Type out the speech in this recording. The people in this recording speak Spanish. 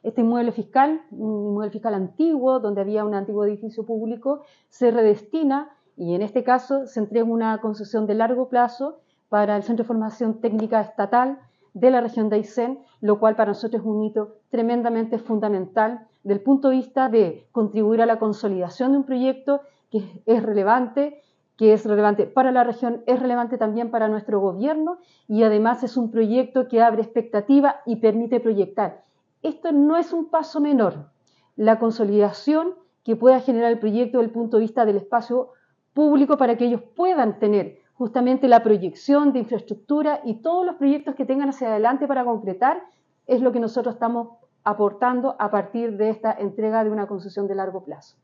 Este inmueble fiscal, un inmueble fiscal antiguo, donde había un antiguo edificio público, se redestina y en este caso se entrega una concesión de largo plazo para el Centro de Formación Técnica Estatal de la región de Aysén, lo cual para nosotros es un hito tremendamente fundamental del punto de vista de contribuir a la consolidación de un proyecto que es relevante para la región, es relevante también para nuestro gobierno y además es un proyecto que abre expectativa y permite proyectar. Esto no es un paso menor. La consolidación que pueda generar el proyecto desde el punto de vista del espacio público para que ellos puedan tener justamente la proyección de infraestructura y todos los proyectos que tengan hacia adelante para concretar, es lo que nosotros estamos aportando a partir de esta entrega de una concesión de largo plazo.